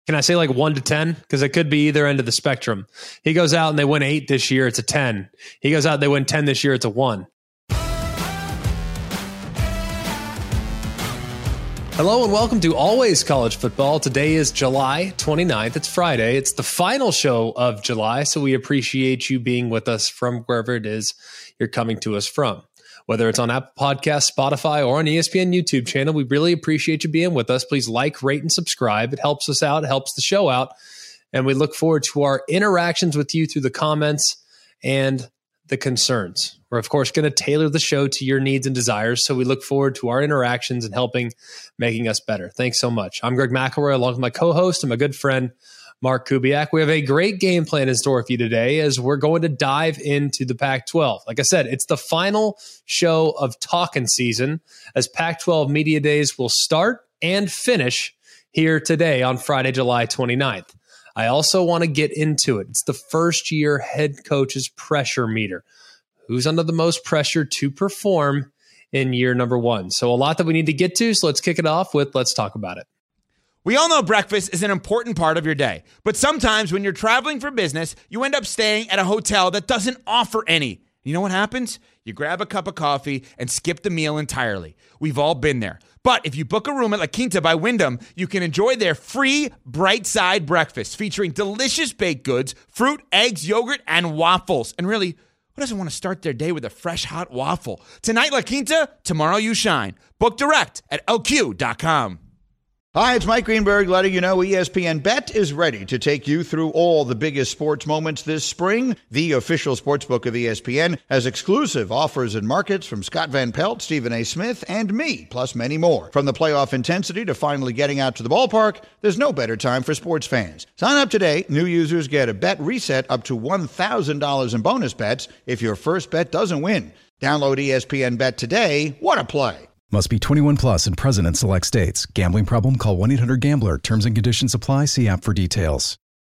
Can I say like 1 to 10? Because it could be either end of the spectrum. He goes out and they win 8 this year, it's a 10. He goes out and they win 10 this year, it's a 1. Hello and welcome to Always College Football. Today is July 29th. It's Friday. It's the final show of July, so we appreciate you being with us from wherever it is you're coming to us from. Whether it's on Apple Podcasts, Spotify, or on ESPN YouTube channel, we really appreciate you being with us. Please like, rate, and subscribe. It helps us out. It helps the show out. And we look forward to our interactions with you through the comments and the concerns. We're, of course, going to tailor the show to your needs and desires. So we look forward to our interactions and making us better. Thanks so much. I'm Greg McElroy, along with my co-host and my good friend, Mark Kubiak. We have a great game plan in store for you today as we're going to dive into the Pac-12. Like I said, it's the final show of talking season as Pac-12 Media Days will start and finish here today on Friday, July 29th. I also want to get into it. It's the first year head coach's pressure meter. Who's under the most pressure to perform in year number one? So a lot that we need to get to. So let's kick it off with let's talk about it. We all know breakfast is an important part of your day, but sometimes when you're traveling for business, you end up staying at a hotel that doesn't offer any. You know what happens? You grab a cup of coffee and skip the meal entirely. We've all been there. But if you book a room at La Quinta by Wyndham, you can enjoy their free Bright Side breakfast featuring delicious baked goods, fruit, eggs, yogurt, and waffles. And really, who doesn't want to start their day with a fresh hot waffle? Tonight, La Quinta, tomorrow you shine. Book direct at lq.com. Hi, it's Mike Greenberg letting you know ESPN Bet is ready to take you through all the biggest sports moments this spring. The official sportsbook of ESPN has exclusive offers and markets from Scott Van Pelt, Stephen A. Smith, and me, plus many more. From the playoff intensity to finally getting out to the ballpark, there's no better time for sports fans. Sign up today. New users get a bet reset up to $1,000 in bonus bets if your first bet doesn't win. Download ESPN Bet today. What a play. Must be 21 plus and present in select states. Gambling problem? Call 1-800-GAMBLER. Terms and conditions apply. See app for details.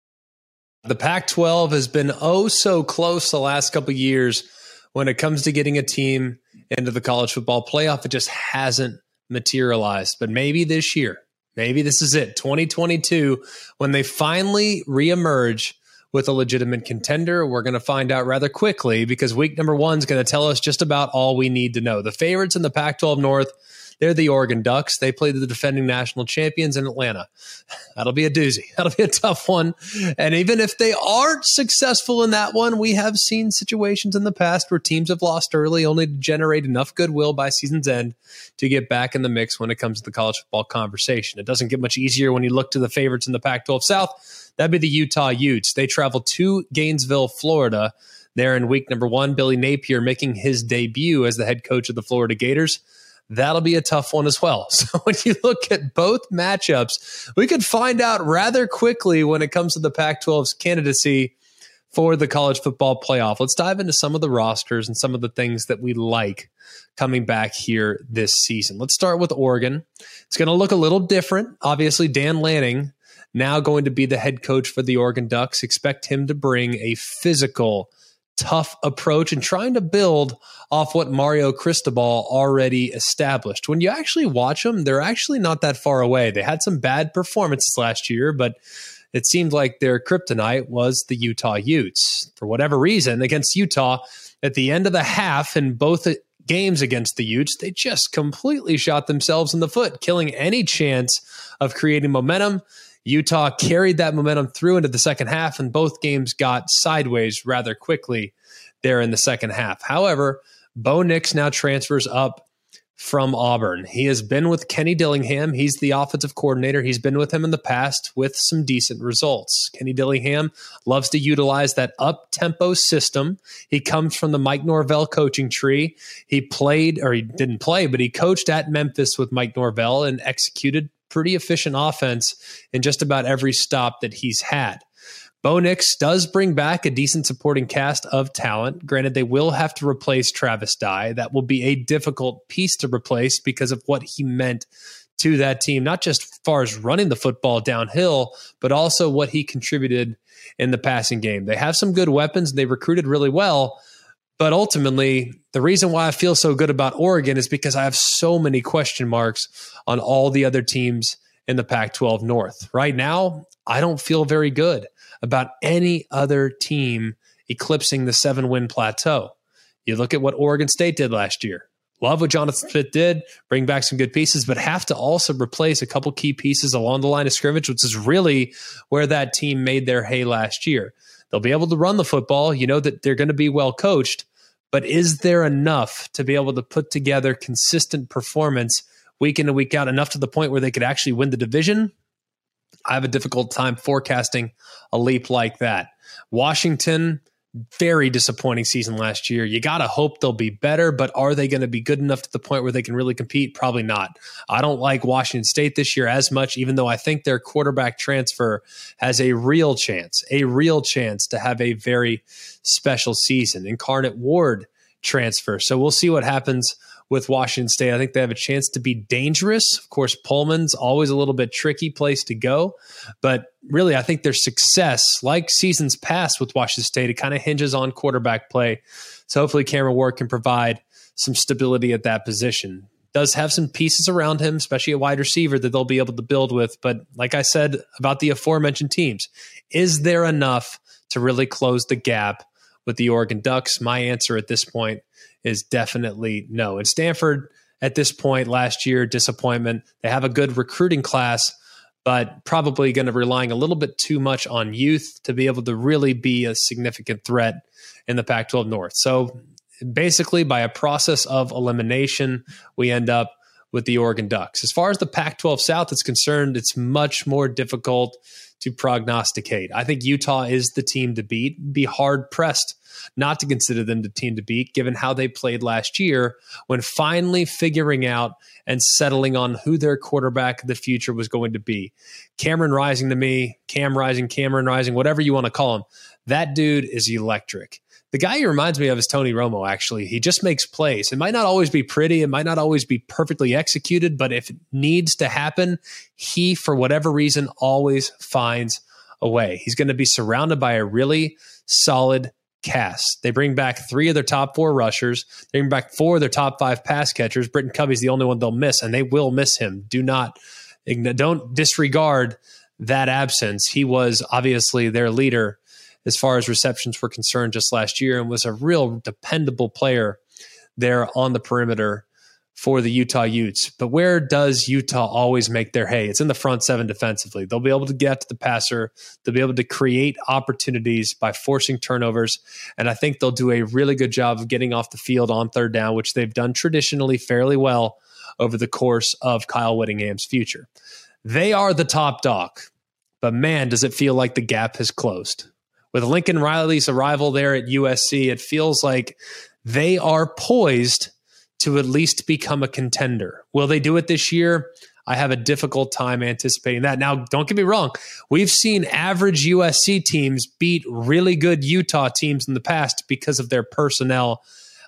The Pac-12 has been so close the last couple of years when it comes to getting a team into the college football playoff. It just hasn't materialized. But maybe this year, maybe this is it, 2022, when they finally reemerge with a legitimate contender. We're going to find out rather quickly because week number one is going to tell us just about all we need to know. The favorites in the Pac-12 North, they're the Oregon Ducks. They play the defending national champions in Atlanta. That'll be a doozy. That'll be a tough one. And even if they aren't successful in that one, we have seen situations in the past where teams have lost early only to generate enough goodwill by season's end to get back in the mix when it comes to the college football conversation. It doesn't get much easier when you look to the favorites in the Pac-12 South. That'd be the Utah Utes. They travel to Gainesville, Florida. They're in week number one. Billy Napier making his debut as the head coach of the Florida Gators. That'll be a tough one as well. So when you look at both matchups, we could find out rather quickly when it comes to the Pac-12's candidacy for the college football playoff. Let's dive into some of the rosters and some of the things that we like coming back here this season. Let's start with Oregon. It's going to look a little different. Obviously, Dan Lanning now going to be the head coach for the Oregon Ducks. Expect him to bring a physical, tough approach and trying to build off what Mario Cristobal already established. When you actually watch them, they're actually not that far away. They had some bad performances last year, but it seemed like their kryptonite was the Utah Utes. For whatever reason, against Utah, at the end of the half in both games against the Utes, they just completely shot themselves in the foot, killing any chance of creating momentum. Utah carried that momentum through into the second half, and both games got sideways rather quickly there in the second half. However, Bo Nix now transfers up from Auburn. He has been with Kenny Dillingham. He's the offensive coordinator. He's been with him in the past with some decent results. Kenny Dillingham loves to utilize that up-tempo system. He comes from the Mike Norvell coaching tree. He didn't play, but he coached at Memphis with Mike Norvell and executed pretty efficient offense in just about every stop that he's had. Bo Nix does bring back a decent supporting cast of talent. Granted, they will have to replace Travis Dye. That will be a difficult piece to replace because of what he meant to that team, not just as far as running the football downhill, but also what he contributed in the passing game. They have some good weapons, and they recruited really well. But ultimately, the reason why I feel so good about Oregon is because I have so many question marks on all the other teams in the Pac-12 North. Right now, I don't feel very good about any other team eclipsing the 7-win plateau. You look at what Oregon State did last year. Love what Jonathan Smith did, bring back some good pieces, but have to also replace a couple key pieces along the line of scrimmage, which is really where that team made their hay last year. They'll be able to run the football. You know that they're going to be well coached, but is there enough to be able to put together consistent performance week in and week out, enough to the point where they could actually win the division? I have a difficult time forecasting a leap like that. Washington, very disappointing season last year. You got to hope they'll be better, but are they going to be good enough to the point where they can really compete? Probably not. I don't like Washington State this year as much, even though I think their quarterback transfer has a real chance to have a very special season. Incarnate Ward transfer. So we'll see what happens with Washington State. I think they have a chance to be dangerous. Of course, Pullman's always a little bit tricky place to go, but really I think their success, like seasons past with Washington State, it kind of hinges on quarterback play. So hopefully Cameron Ward can provide some stability at that position. Does have some pieces around him, especially a wide receiver that they'll be able to build with. But like I said about the aforementioned teams, is there enough to really close the gap with the Oregon Ducks? My answer at this point is definitely no. And Stanford, at this point last year, disappointment. They have a good recruiting class, but probably going to relying a little bit too much on youth to be able to really be a significant threat in the Pac-12 North. So basically, by a process of elimination, we end up with the Oregon Ducks. As far as the Pac-12 South is concerned, it's much more difficult to prognosticate. I think Utah is the team to beat. Be hard-pressed not to consider them the team to beat, given how they played last year when finally figuring out and settling on who their quarterback of the future was going to be. Cameron Rising to me, Cameron Rising, whatever you want to call him, that dude is electric. The guy he reminds me of is Tony Romo, actually. He just makes plays. It might not always be pretty. It might not always be perfectly executed, but if it needs to happen, he, for whatever reason, always finds a way. He's going to be surrounded by a really solid cast. They bring back 3 of their top 4 rushers. They bring back 4 of their top 5 pass catchers. Britton Covey's the only one they'll miss, and they will miss him. Don't disregard that absence. He was obviously their leader as far as receptions were concerned just last year and was a real dependable player there on the perimeter for the Utah Utes. But where does Utah always make their hay? It's in the front 7 defensively. They'll be able to get to the passer. They'll be able to create opportunities by forcing turnovers. And I think they'll do a really good job of getting off the field on third down, which they've done traditionally fairly well over the course of Kyle Whittingham's future. They are the top dog, but man, does it feel like the gap has closed. With Lincoln Riley's arrival there at USC, it feels like they are poised to at least become a contender. Will they do it this year? I have a difficult time anticipating that. Now, don't get me wrong. We've seen average USC teams beat really good Utah teams in the past because of their personnel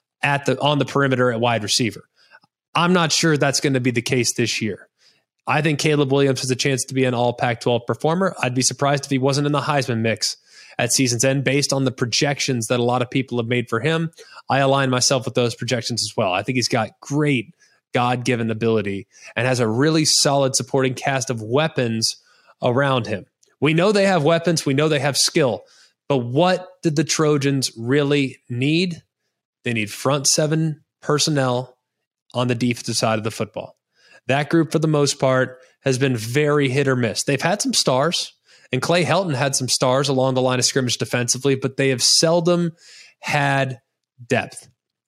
on the perimeter at wide receiver. I'm not sure that's going to be the case this year. I think Caleb Williams has a chance to be an all Pac-12 performer. I'd be surprised if he wasn't in the Heisman mix at season's end based on the projections that a lot of people have made for him. I align myself with those projections as well. I think he's got great God-given ability and has a really solid supporting cast of weapons around him. We know they have weapons. We know they have skill. But what did the Trojans really need? They need front 7 personnel on the defensive side of the football. That group, for the most part, has been very hit or miss. They've had some stars, and Clay Helton had some stars along the line of scrimmage defensively, but they have seldom had depth.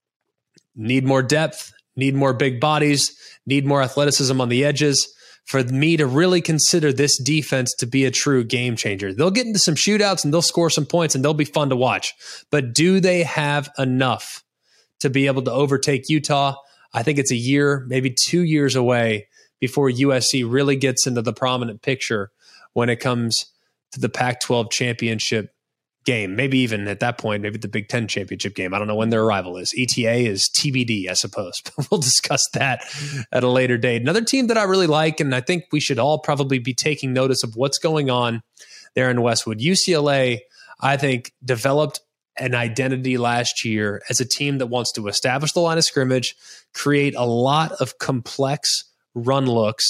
Need more depth, need more big bodies, need more athleticism on the edges for me to really consider this defense to be a true game changer. They'll get into some shootouts and they'll score some points and they'll be fun to watch. But do they have enough to be able to overtake Utah? I think it's a year, maybe 2 years away before USC really gets into the prominent picture when it comes to the Pac-12 championship game. Maybe even at that point, maybe the Big Ten championship game. I don't know when their arrival is. ETA is TBD, I suppose. But we'll discuss that at a later date. Another team that I really like, and I think we should all probably be taking notice of what's going on there in Westwood. UCLA, I think, developed an identity last year as a team that wants to establish the line of scrimmage, create a lot of complex run looks,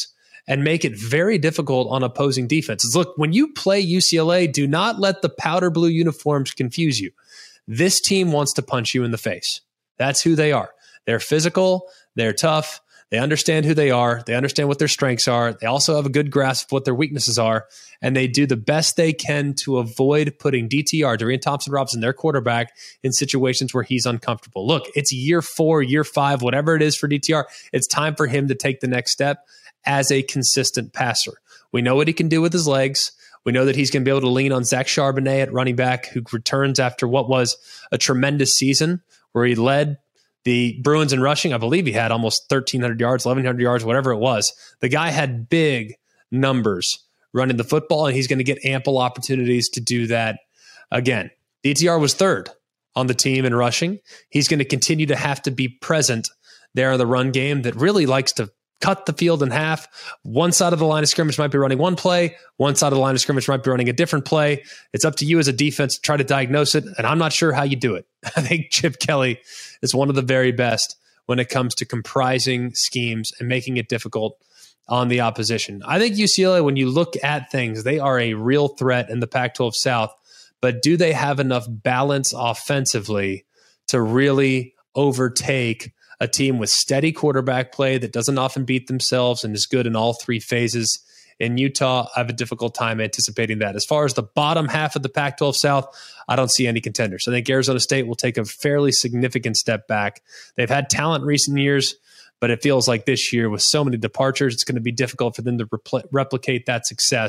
and make it very difficult on opposing defenses. Look, when you play UCLA, do not let the powder blue uniforms confuse you. This team wants to punch you in the face. That's who they are. They're physical. They're tough. They understand who they are. They understand what their strengths are. They also have a good grasp of what their weaknesses are, and they do the best they can to avoid putting DTR, Dorian Thompson-Robinson, their quarterback, in situations where he's uncomfortable. Look, it's year 4, year 5, whatever it is for DTR. It's time for him to take the next step as a consistent passer. We know what he can do with his legs. We know that he's going to be able to lean on Zach Charbonnet at running back, who returns after what was a tremendous season where he led the Bruins in rushing. I believe he had almost 1,300 yards, 1,100 yards, whatever it was. The guy had big numbers running the football, and he's going to get ample opportunities to do that again. DTR was 3rd on the team in rushing. He's going to continue to have to be present there in the run game that really likes to cut the field in half. One side of the line of scrimmage might be running one play. One side of the line of scrimmage might be running a different play. It's up to you as a defense to try to diagnose it, and I'm not sure how you do it. I think Chip Kelly is one of the very best when it comes to comprising schemes and making it difficult on the opposition. I think UCLA, when you look at things, they are a real threat in the Pac-12 South, but do they have enough balance offensively to really overtake a team with steady quarterback play that doesn't often beat themselves and is good in all 3 phases? In Utah, I have a difficult time anticipating that. As far as the bottom half of the Pac-12 South, I don't see any contenders. I think Arizona State will take a fairly significant step back. They've had talent in recent years, but it feels like this year with so many departures, it's going to be difficult for them to replicate that success.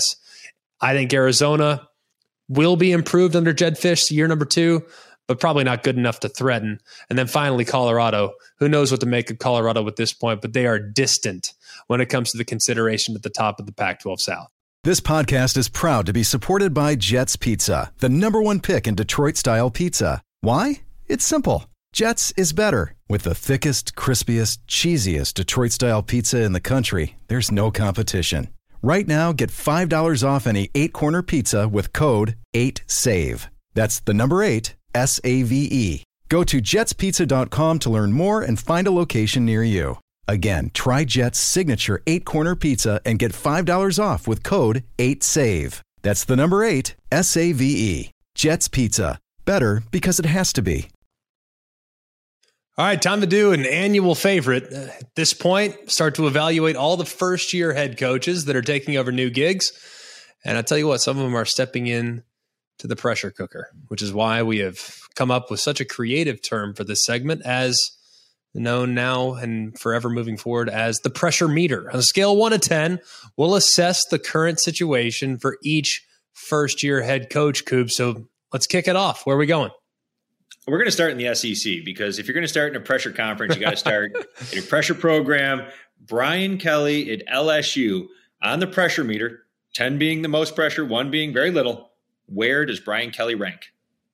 I think Arizona will be improved under Jedd Fisch year number 2, but probably not good enough to threaten. And then finally, Colorado. Who knows what to make of Colorado at this point, but they are distant when it comes to the consideration at the top of the Pac-12 South. This podcast is proud to be supported by Jets Pizza, the #1 pick in Detroit-style pizza. Why? It's simple. Jets is better. With the thickest, crispiest, cheesiest Detroit-style pizza in the country, there's no competition. Right now, get $5 off any 8-corner pizza with code 8SAVE. That's the number 8, SAVE. Go to jetspizza.com to learn more and find a location near you. Again, try Jet's signature 8-corner pizza and get $5 off with code 8SAVE. That's the number 8, SAVE. Jet's Pizza. Better because it has to be. All right, time to do an annual favorite. At this point, start to evaluate all the first-year head coaches that are taking over new gigs. And I tell you what, some of them are stepping in to the pressure cooker, which is why we have come up with such a creative term for this segment, as known now and forever moving forward as the pressure meter. On a scale of 1 to 10, we'll assess the current situation for each first-year head coach, Coop. So let's kick it off. Where are we going? We're going to start in the SEC, because if you're going to start in a pressure conference, you got to start in a pressure program. Brian Kelly at LSU on the pressure meter, 10 being the most pressure, 1 being very little. Where does Brian Kelly rank?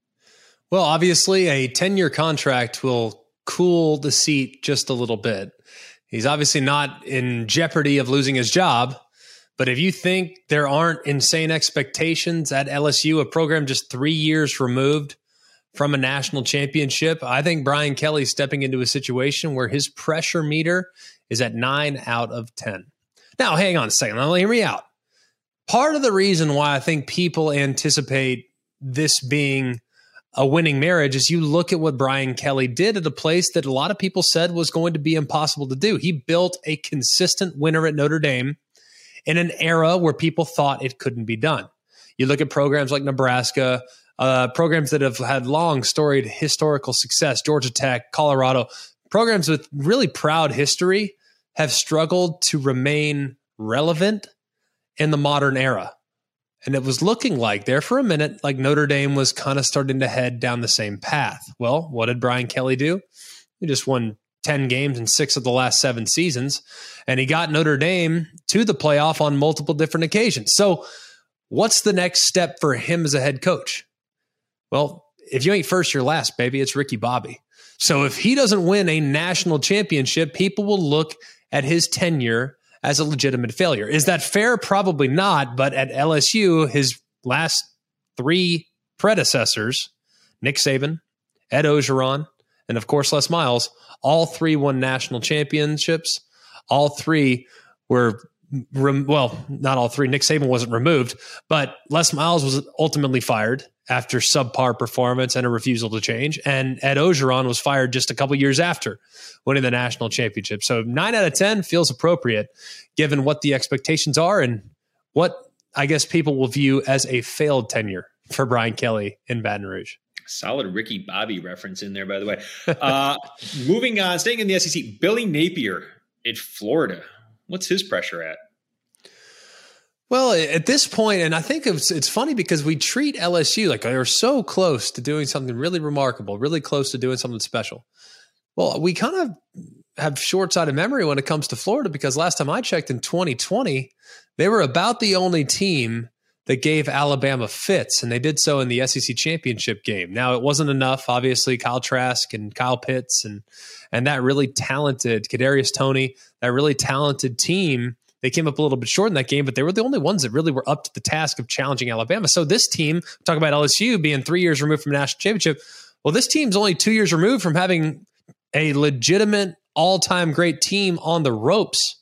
Well, obviously, a 10-year contract will cool the seat just a little bit. He's obviously not in jeopardy of losing his job, but if you think there aren't insane expectations at LSU, a program just 3 years removed from a national championship, I think Brian Kelly's stepping into a situation where his pressure meter is at 9 out of 10. Now, hang on a second. Now, hear me out. Part of the reason why I think people anticipate this being a winning marriage is you look at what Brian Kelly did at a place that a lot of people said was going to be impossible to do. He built a consistent winner at Notre Dame in an era where people thought it couldn't be done. You look at programs like Nebraska, programs that have had long storied historical success, Georgia Tech, Colorado, programs with really proud history have struggled to remain relevant in the modern era. And it was looking like there for a minute, like Notre Dame was kind of starting to head down the same path. Well, what did Brian Kelly do? He just won 10 games in 6 of the last 7 seasons, and he got Notre Dame to the playoff on multiple different occasions. So what's the next step for him as a head coach? Well, if you ain't first, you're last, baby. It's Ricky Bobby. So if he doesn't win a national championship, people will look at his tenure as a legitimate failure. Is that fair? Probably not. But at LSU, his last 3 predecessors, Nick Saban, Ed Orgeron, and of course Les Miles, all 3 won national championships. All 3 were not all three. Nick Saban wasn't removed, but Les Miles was ultimately fired after subpar performance and a refusal to change. And Ed Ogeron was fired just a couple years after winning the national championship. So 9 out of 10 feels appropriate given what the expectations are and what I guess people will view as a failed tenure for Brian Kelly in Baton Rouge. Solid Ricky Bobby reference in there, by the way. Moving on, staying in the SEC, Billy Napier at Florida. What's his pressure at? Well, at this point, and I think it's funny because we treat LSU like they're so close to doing something really remarkable, really close to doing something special. Well, we kind of have short-sighted memory when it comes to Florida because last time I checked in 2020, they were about the only team that gave Alabama fits, and they did so in the SEC championship game. Now, it wasn't enough. Obviously, Kyle Trask and Kyle Pitts and that really talented Kadarius Toney, that really talented team, they came up a little bit short in that game, but they were the only ones that really were up to the task of challenging Alabama. So this team, talk about LSU being 3 years removed from a national championship. Well, this team's only 2 years removed from having a legitimate all-time great team on the ropes.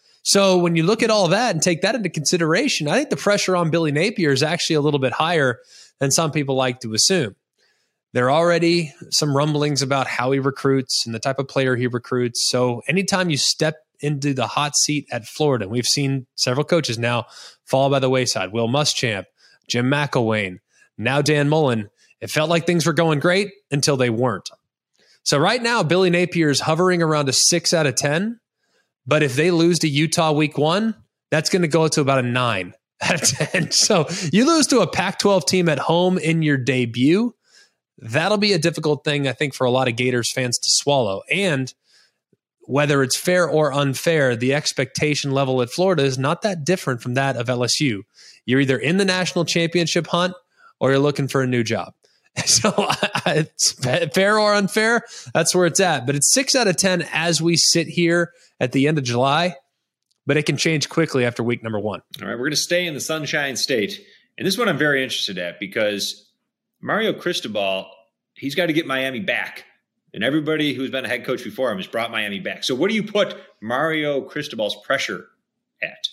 So when you look at all that and take that into consideration, I think the pressure on Billy Napier is actually a little bit higher than some people like to assume. There are already some rumblings about how he recruits and the type of player he recruits. So anytime you step into the hot seat at Florida, we've seen several coaches now fall by the wayside. Will Muschamp, Jim McElwain, now Dan Mullen. It felt like things were going great until they weren't. So right now, Billy Napier is hovering around a 6 out of 10. But if they lose to Utah week 1, that's going to go to about a 9 out of 10. So you lose to a Pac-12 team at home in your debut. That'll be a difficult thing, I think, for a lot of Gators fans to swallow. And whether it's fair or unfair, the expectation level at Florida is not that different from that of LSU. You're either in the national championship hunt or you're looking for a new job. So it's fair or unfair, that's where it's at. But it's 6 out of 10 as we sit here at the end of July, but it can change quickly after week number 1. All right, we're going to stay in the Sunshine State. And this one I'm very interested at because Mario Cristobal, he's got to get Miami back. And everybody who's been a head coach before him has brought Miami back. So what do you put Mario Cristobal's pressure at?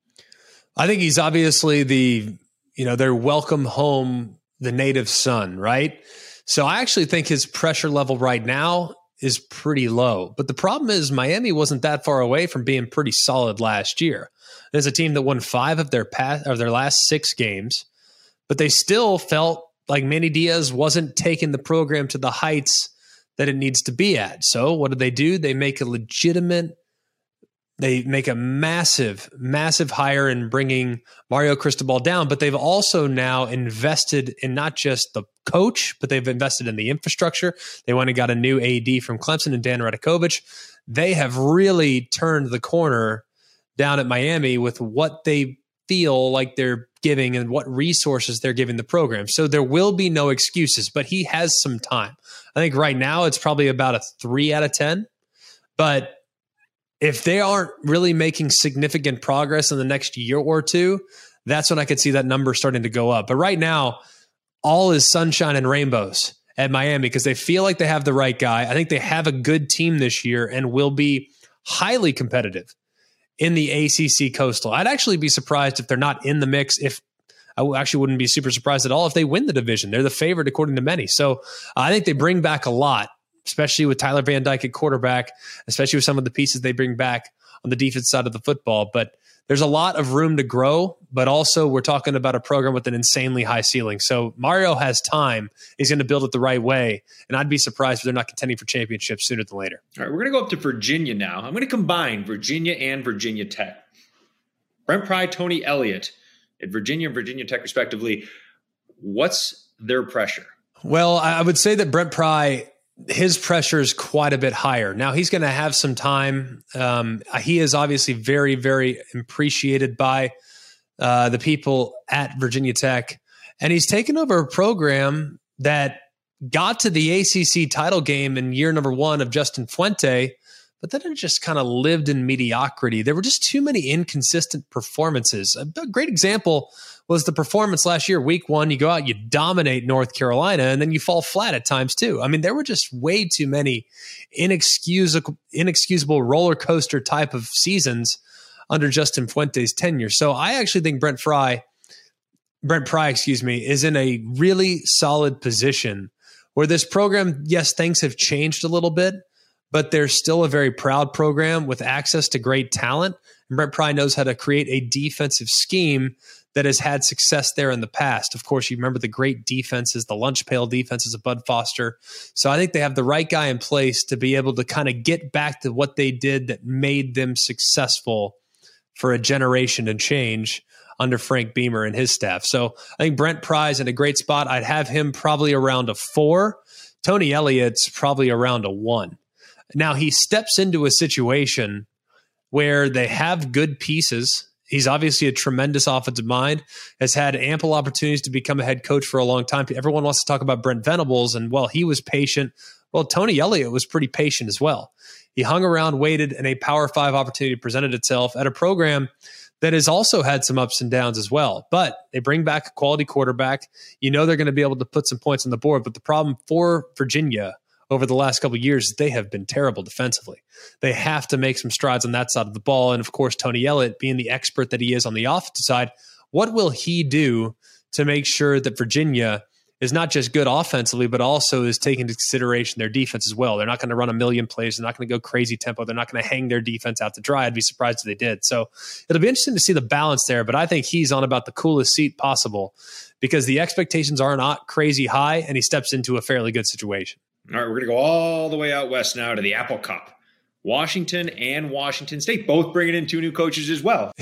I think he's obviously their welcome home, the native son, right? So I actually think his pressure level right now is pretty low. But the problem is Miami wasn't that far away from being pretty solid last year. There's a team that won 5 of their last 6 games, but they still felt like Manny Diaz wasn't taking the program to the heights that it needs to be at. So what do? They make a massive, massive hire in bringing Mario Cristobal down, but they've also now invested in not just the coach, but they've invested in the infrastructure. They went and got a new AD from Clemson and Dan Radakovich. They have really turned the corner down at Miami with what they feel like they're giving and what resources they're giving the program. So there will be no excuses, but he has some time. I think right now it's probably about a 3 out of 10, but if they aren't really making significant progress in the next year or two, that's when I could see that number starting to go up. But right now, all is sunshine and rainbows at Miami because they feel like they have the right guy. I think they have a good team this year and will be highly competitive in the ACC Coastal. I'd actually be surprised if they're not in the mix. I actually wouldn't be super surprised at all if they win the division. They're the favorite according to many. So I think they bring back a lot, especially with Tyler Van Dyke at quarterback, especially with some of the pieces they bring back on the defense side of the football. But there's a lot of room to grow, but also we're talking about a program with an insanely high ceiling. So Mario has time. He's going to build it the right way. And I'd be surprised if they're not contending for championships sooner than later. All right, we're going to go up to Virginia now. I'm going to combine Virginia and Virginia Tech. Brent Pry, Tony Elliott at Virginia and Virginia Tech respectively. What's their pressure? Well, I would say that Brent Pry, his pressure is quite a bit higher. Now he's going to have some time. He is obviously very, very appreciated by the people at Virginia Tech. And he's taken over a program that got to the ACC title game in year number 1 of Justin Fuente, but then it just kind of lived in mediocrity. There were just too many inconsistent performances. A great example was the performance last year, week 1. You go out, you dominate North Carolina, and then you fall flat at times too. I mean, there were just way too many inexcusable roller coaster type of seasons under Justin Fuente's tenure. So I actually think Brent Pry, is in a really solid position where this program, yes, things have changed a little bit, but they're still a very proud program with access to great talent. And Brent Pry knows how to create a defensive scheme that has had success there in the past. Of course, you remember the great defenses, the lunch pail defenses of Bud Foster. So I think they have the right guy in place to be able to kind of get back to what they did that made them successful for a generation and change under Frank Beamer and his staff. So I think Brent Pry's in a great spot. I'd have him probably around a 4. Tony Elliott's probably around a 1. Now he steps into a situation where they have good pieces. He's obviously a tremendous offensive mind, has had ample opportunities to become a head coach for a long time. Everyone wants to talk about Brent Venables, and well, he was patient. Well, Tony Elliott was pretty patient as well. He hung around, waited, and a Power 5 opportunity presented itself at a program that has also had some ups and downs as well. But they bring back a quality quarterback. You know they're going to be able to put some points on the board. But the problem for Virginia over the last couple of years is they have been terrible defensively. They have to make some strides on that side of the ball. And of course, Tony Elliott, being the expert that he is on the offensive side, what will he do to make sure that Virginia is not just good offensively, but also is taking into consideration their defense as well? They're not going to run a million plays. They're not going to go crazy tempo. They're not going to hang their defense out to dry. I'd be surprised if they did. So it'll be interesting to see the balance there, but I think he's on about the coolest seat possible because the expectations are not crazy high, and he steps into a fairly good situation. All right, we're going to go all the way out west now to the Apple Cup. Washington and Washington State both bringing in 2 new coaches as well.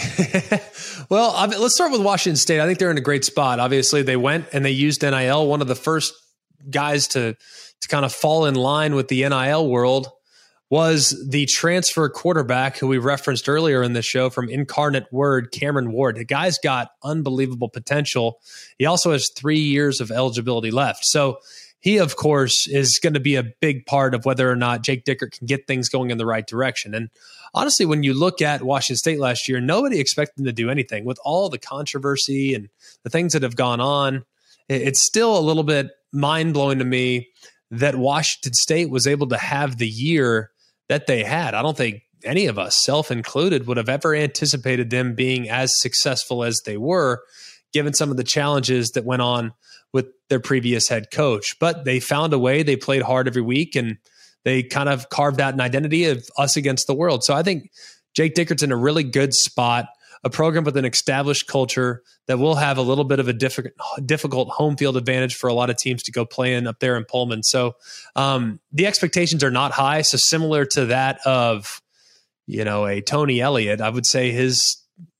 Well, let's start with Washington State. I think they're in a great spot. Obviously, they went and they used NIL. One of the first guys to kind of fall in line with the NIL world was the transfer quarterback who we referenced earlier in the show from Incarnate Word, Cameron Ward. The guy's got unbelievable potential. He also has 3 years of eligibility left. So he, of course, is going to be a big part of whether or not Jake Dickert can get things going in the right direction. And honestly, when you look at Washington State last year, nobody expected them to do anything. With all the controversy and the things that have gone on, it's still a little bit mind-blowing to me that Washington State was able to have the year that they had. I don't think any of us, self included, would have ever anticipated them being as successful as they were, given some of the challenges that went on with their previous head coach. But they found a way. They played hard every week, and they kind of carved out an identity of us against the world. So I think Jake Dickert's in a really good spot, a program with an established culture that will have a little bit of a difficult home field advantage for a lot of teams to go play in up there in Pullman. So the expectations are not high. So similar to that of, a Tony Elliott, I would say his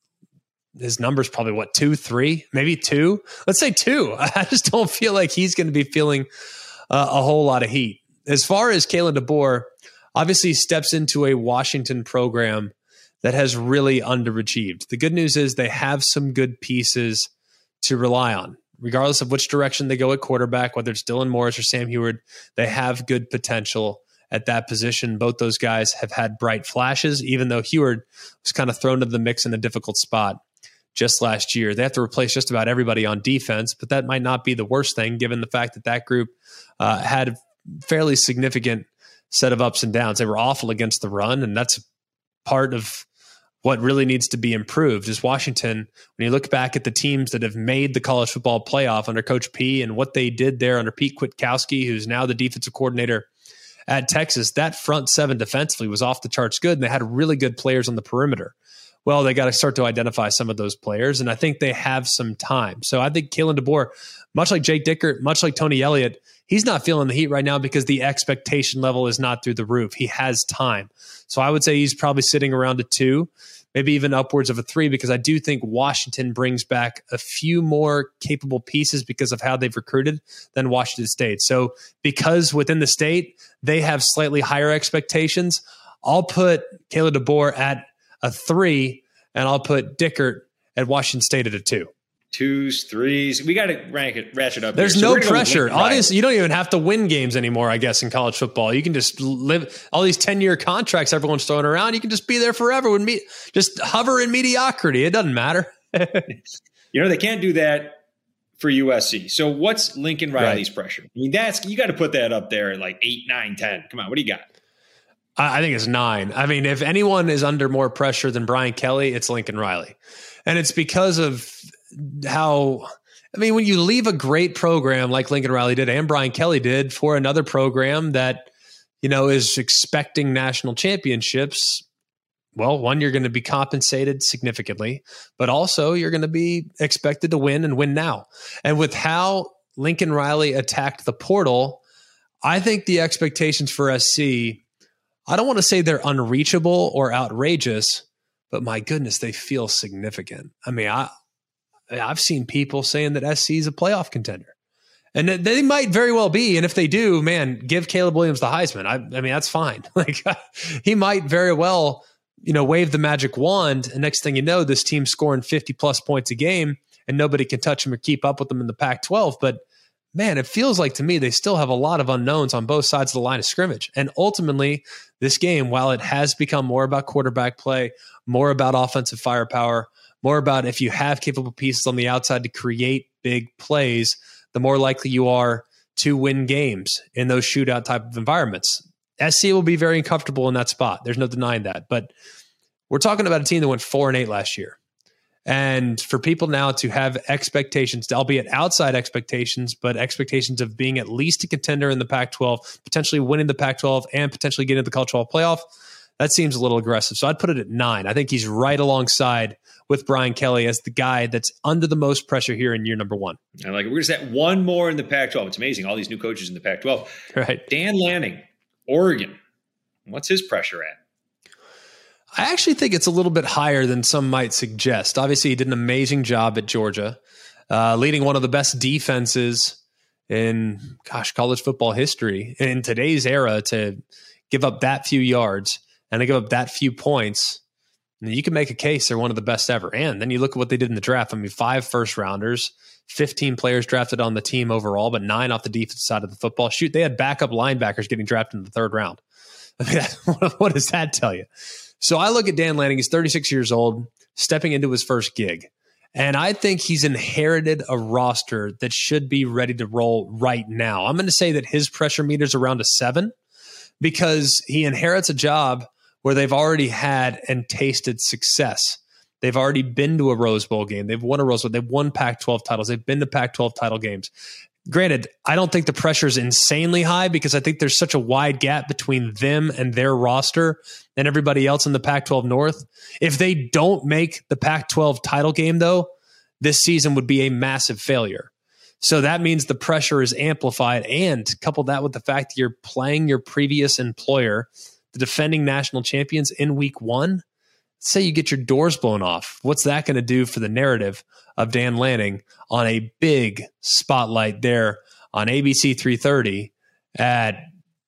number's probably 2, 3, maybe 2. Let's say 2. I just don't feel like he's going to be feeling a whole lot of heat. As far as Kalen DeBoer, obviously steps into a Washington program that has really underachieved. The good news is they have some good pieces to rely on. Regardless of which direction they go at quarterback, whether it's Dylan Morris or Sam Heward, they have good potential at that position. Both those guys have had bright flashes, even though Heward was kind of thrown into the mix in a difficult spot just last year. They have to replace just about everybody on defense, but that might not be the worst thing given the fact that group had a fairly significant set of ups and downs. They were awful against the run, and that's part of what really needs to be improved. Is Washington, when you look back at the teams that have made the college football playoff under Coach P and what they did there under Pete Kwiatkowski, who's now the defensive coordinator at Texas, that front seven defensively was off the charts good, and they had really good players on the perimeter. Well, they got to start to identify some of those players, and I think they have some time. So I think Kalen DeBoer, much like Jake Dickert, much like Tony Elliott, he's not feeling the heat right now because the expectation level is not through the roof. He has time. So I would say he's probably sitting around a 2, maybe even upwards of a 3, because I do think Washington brings back a few more capable pieces because of how they've recruited than Washington State. So because within the state, they have slightly higher expectations, I'll put Kalen DeBoer at a 3, and I'll put Dickert at Washington State at a 2. 2s, 3s. We got to ratchet up. There's no pressure. Obviously, you don't even have to win games anymore, I guess, in college football. You can just live all these 10-year contracts everyone's throwing around. You can just be there forever with me. Just hover in mediocrity. It doesn't matter. They can't do that for USC. So what's Lincoln Riley's pressure? I mean, you got to put that up there at like 8, 9, 10. Come on, what do you got? I think it's 9. I mean, if anyone is under more pressure than Brian Kelly, it's Lincoln Riley. And it's because of how, I mean, when you leave a great program like Lincoln Riley did and Brian Kelly did for another program that, is expecting national championships, well, one, you're going to be compensated significantly, but also you're going to be expected to win and win now. And with how Lincoln Riley attacked the portal, I think the expectations for SC, I don't want to say they're unreachable or outrageous, but my goodness, they feel significant. I mean, I've seen people saying that SC is a playoff contender, and they might very well be. And if they do, man, give Caleb Williams the Heisman. I mean, that's fine. Like he might very well, wave the magic wand, and next thing you know, this team's scoring 50 plus points a game, and nobody can touch them or keep up with them in the Pac-12. But man, it feels like to me they still have a lot of unknowns on both sides of the line of scrimmage. And ultimately, this game, while it has become more about quarterback play, more about offensive firepower, more about if you have capable pieces on the outside to create big plays, the more likely you are to win games in those shootout type of environments. SC will be very uncomfortable in that spot. There's no denying that. But we're talking about a team that went 4-8 last year. And for people now to have expectations, albeit outside expectations, but expectations of being at least a contender in the Pac-12, potentially winning the Pac-12 and potentially getting into the College Football Playoff, that seems a little aggressive. So I'd put it at 9. I think he's right alongside with Brian Kelly as the guy that's under the most pressure here in year number 1. I like it. We're going to set one more in the Pac-12. It's amazing. All these new coaches in the Pac-12. Right. Dan Lanning, Oregon. What's his pressure at? I actually think it's a little bit higher than some might suggest. Obviously, he did an amazing job at Georgia, leading one of the best defenses in, college football history in today's era to give up that few yards and to give up that few points. And you can make a case they're one of the best ever. And then you look at what they did in the draft. I mean, 5 first-rounders, 15 players drafted on the team overall, but 9 off the defensive side of the football. Shoot, they had backup linebackers getting drafted in the 3rd round. I mean, what does that tell you? So I look at Dan Lanning, he's 36 years old, stepping into his first gig. And I think he's inherited a roster that should be ready to roll right now. I'm going to say that his pressure meter is around a 7 because he inherits a job where they've already had and tasted success. They've already been to a Rose Bowl game. They've won a Rose Bowl. They've won Pac-12 titles. They've been to Pac-12 title games. Granted, I don't think the pressure is insanely high because I think there's such a wide gap between them and their roster and everybody else in the Pac-12 North. If they don't make the Pac-12 title game, though, this season would be a massive failure. So that means the pressure is amplified, and couple that with the fact that you're playing your previous employer, the defending national champions, in week 1. Say you get your doors blown off. What's that going to do for the narrative of Dan Lanning on a big spotlight there on ABC 330 at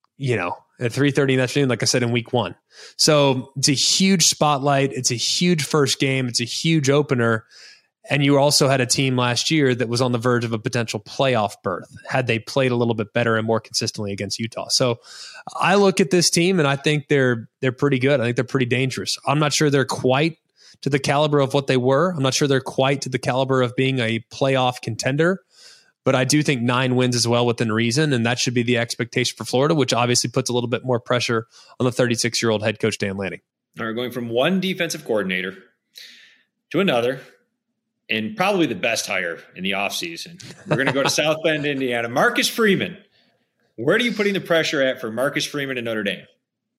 3:30 in the afternoon, like I said, in week 1. So it's a huge spotlight. It's a huge first game. It's a huge opener. And you also had a team last year that was on the verge of a potential playoff berth had they played a little bit better and more consistently against Utah. So I look at this team and I think they're pretty good. I think they're pretty dangerous. I'm not sure they're quite to the caliber of what they were. I'm not sure they're quite to the caliber of being a playoff contender, but I do think 9 wins is well within reason, and that should be the expectation for Florida, which obviously puts a little bit more pressure on the 36-year-old head coach Dan Lanning. All right, going from one defensive coordinator to another, and probably the best hire in the offseason. We're going to go to South Bend, Indiana. Marcus Freeman. Where are you putting the pressure at for Marcus Freeman in Notre Dame?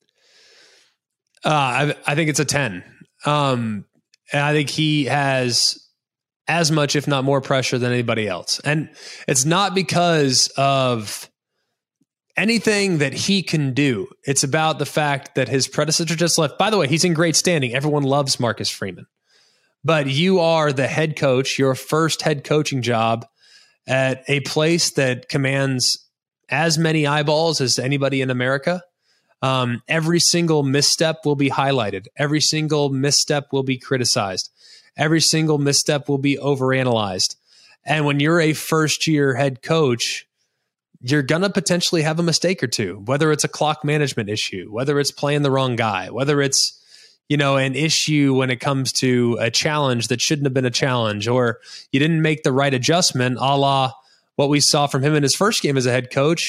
I think it's a 10. And I think he has as much, if not more, pressure than anybody else. And it's not because of anything that he can do. It's about the fact that his predecessor just left. By the way, he's in great standing. Everyone loves Marcus Freeman. But you are the head coach, your first head coaching job at a place that commands as many eyeballs as anybody in America. Every single misstep will be highlighted. Every single misstep will be criticized. Every single misstep will be overanalyzed. And when you're a first-year head coach, you're going to potentially have a mistake or two, whether it's a clock management issue, whether it's playing the wrong guy, whether it's an issue when it comes to a challenge that shouldn't have been a challenge, or you didn't make the right adjustment, a la what we saw from him in his first game as a head coach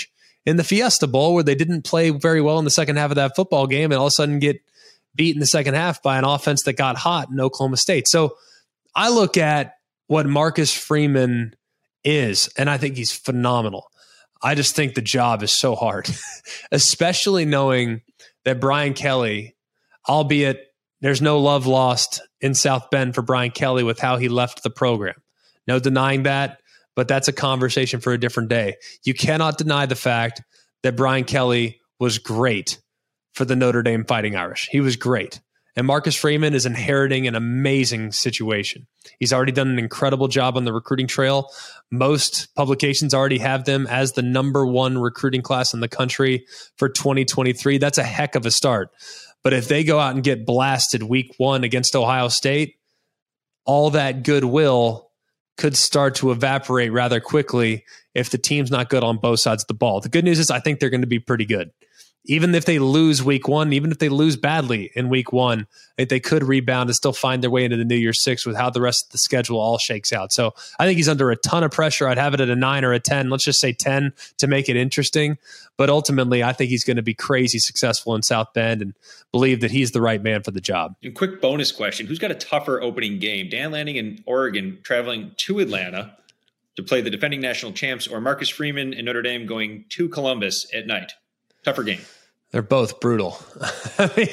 in the Fiesta Bowl where they didn't play very well in the second half of that football game and all of a sudden get beat in the second half by an offense that got hot in Oklahoma State. So I look at what Marcus Freeman is, and I think he's phenomenal. I just think the job is so hard, especially knowing that Brian Kelly, albeit there's no love lost in South Bend for Brian Kelly with how he left the program. No denying that, but that's a conversation for a different day. You cannot deny the fact that Brian Kelly was great for the Notre Dame Fighting Irish. He was great. And Marcus Freeman is inheriting an amazing situation. He's already done an incredible job on the recruiting trail. Most publications already have them as the number one recruiting class in the country for 2023. That's a heck of a start. But if they go out and get blasted week 1 against Ohio State, all that goodwill could start to evaporate rather quickly if the team's not good on both sides of the ball. The good news is I think they're going to be pretty good. Even if they lose week 1, even if they lose badly in week 1, I think they could rebound and still find their way into the New Year's Six with how the rest of the schedule all shakes out. So I think he's under a ton of pressure. I'd have it at a 9 or a 10. Let's just say 10 to make it interesting. But ultimately, I think he's going to be crazy successful in South Bend and believe that he's the right man for the job. And quick bonus question. Who's got a tougher opening game? Dan Lanning in Oregon traveling to Atlanta to play the defending national champs, or Marcus Freeman in Notre Dame going to Columbus at night? Tougher game. They're both brutal. Do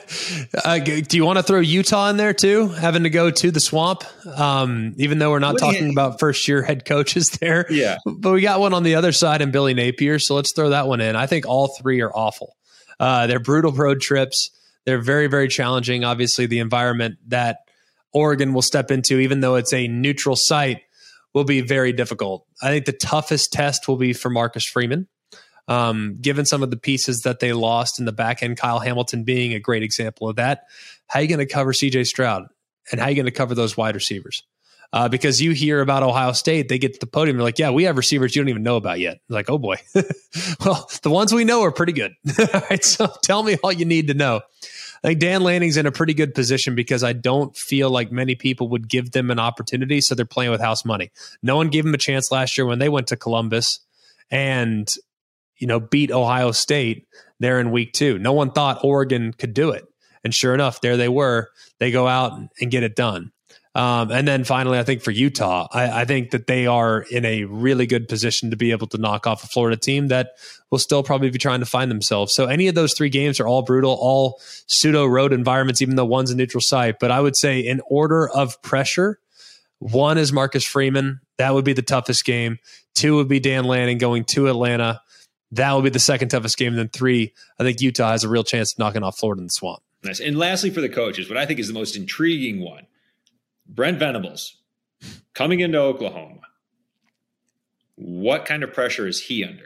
you want to throw Utah in there too? Having to go to the Swamp, even though we're not talking about first-year head coaches there. Yeah. But we got one on the other side in Billy Napier, so let's throw that one in. I think all three are awful. They're brutal road trips. They're very, very challenging. Obviously, the environment that Oregon will step into, even though it's a neutral site, will be very difficult. I think the toughest test will be for Marcus Freeman. Given some of the pieces that they lost in the back end, Kyle Hamilton being a great example of that. How are you going to cover CJ Stroud? And how are you going to cover those wide receivers? Because you hear about Ohio State, they get to the podium, they're like, yeah, we have receivers you don't even know about yet. Like, oh boy. Well, the ones we know are pretty good. All right, so tell me all you need to know. I think Dan Lanning's in a pretty good position because I don't feel like many people would give them an opportunity, so they're playing with house money. No one gave them a chance last year when they went to Columbus and beat Ohio State there in week 2. No one thought Oregon could do it. And sure enough, there they were. They go out and get it done. And then finally, I think for Utah, I think that they are in a really good position to be able to knock off a Florida team that will still probably be trying to find themselves. So any of those 3 games are all brutal, all pseudo road environments, even though one's a neutral site. But I would say in order of pressure, 1 is Marcus Freeman. That would be the toughest game. 2 would be Dan Lanning going to Atlanta. That will be the second toughest game. And then 3, I think Utah has a real chance of knocking off Florida in the Swamp. Nice. And lastly, for the coaches, what I think is the most intriguing one, Brent Venables coming into Oklahoma. What kind of pressure is he under?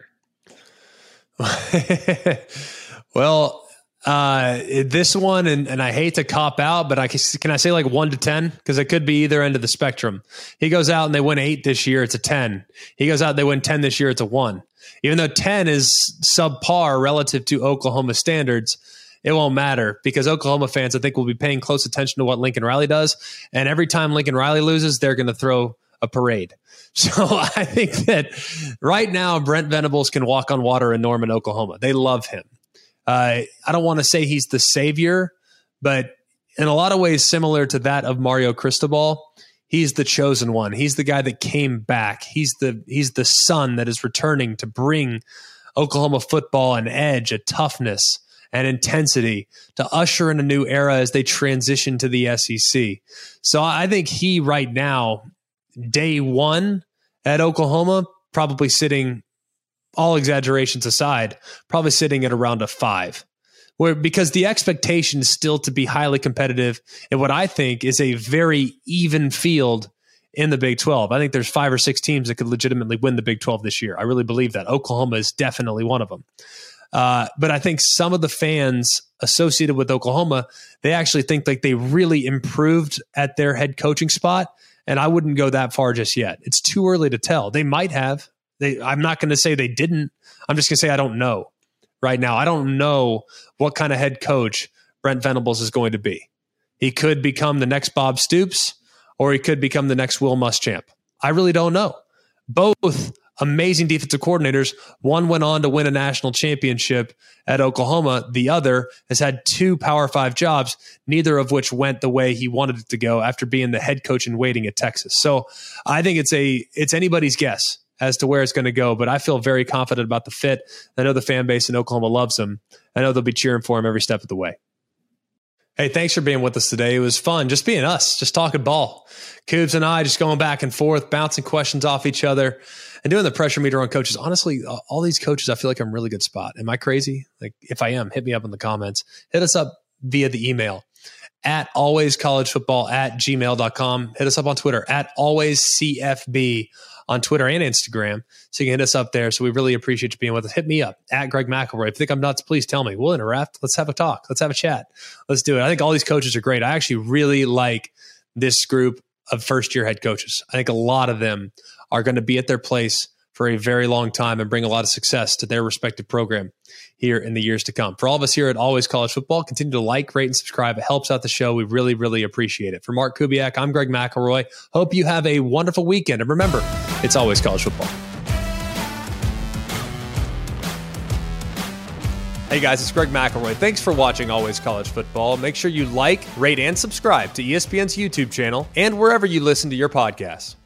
Well, this one, and I hate to cop out, but can I say like 1 to 10? Because it could be either end of the spectrum. He goes out and they win 8 this year, it's a 10. He goes out and they win 10 this year, it's a 1. Even though 10 is subpar relative to Oklahoma standards, it won't matter because Oklahoma fans, I think, will be paying close attention to what Lincoln Riley does. And every time Lincoln Riley loses, they're going to throw a parade. So I think that right now, Brent Venables can walk on water in Norman, Oklahoma. They love him. I don't want to say he's the savior, but in a lot of ways similar to that of Mario Cristobal, he's the chosen one. He's the guy that came back. He's the son that is returning to bring Oklahoma football an edge, a toughness, and intensity to usher in a new era as they transition to the SEC. So I think he right now, day 1 at Oklahoma, probably sitting, all exaggerations aside, probably sitting at around a 5. Because the expectation is still to be highly competitive in what I think is a very even field in the Big 12. I think there's 5 or 6 teams that could legitimately win the Big 12 this year. I really believe that. Oklahoma is definitely one of them. But I think some of the fans associated with Oklahoma, they actually think like they really improved at their head coaching spot. And I wouldn't go that far just yet. It's too early to tell. They might have. I'm not going to say they didn't. I'm just going to say I don't know right now. I don't know what kind of head coach Brent Venables is going to be. He could become the next Bob Stoops, or he could become the next Will Muschamp. I really don't know. Both amazing defensive coordinators. One went on to win a national championship at Oklahoma. The other has had 2 Power 5 jobs, neither of which went the way he wanted it to go after being the head coach in waiting at Texas. So I think it's anybody's guess as to where it's going to go, but I feel very confident about the fit. I know the fan base in Oklahoma loves him. I know they'll be cheering for him every step of the way. Hey, thanks for being with us today. It was fun just being us, just talking ball. Coobs and I just going back and forth, bouncing questions off each other and doing the pressure meter on coaches. Honestly, all these coaches, I feel like I'm in a really good spot. Am I crazy? Like, if I am, hit me up in the comments. Hit us up via the email at alwayscollegefootball@gmail.com. Hit us up on Twitter at alwayscfb on Twitter and Instagram. So you can hit us up there. So we really appreciate you being with us. Hit me up at Greg McElroy. If you think I'm nuts, please tell me. We'll interact. Let's have a talk. Let's have a chat. Let's do it. I think all these coaches are great. I actually really like this group of first-year head coaches. I think a lot of them are going to be at their place for a very long time and bring a lot of success to their respective program here in the years to come. For all of us here at Always College Football, continue to like, rate, and subscribe. It helps out the show. We really, really appreciate it. For Mark Kubiak, I'm Greg McElroy. Hope you have a wonderful weekend. And remember, it's always college football. Hey guys, it's Greg McElroy. Thanks for watching Always College Football. Make sure you like, rate, and subscribe to ESPN's YouTube channel and wherever you listen to your podcasts.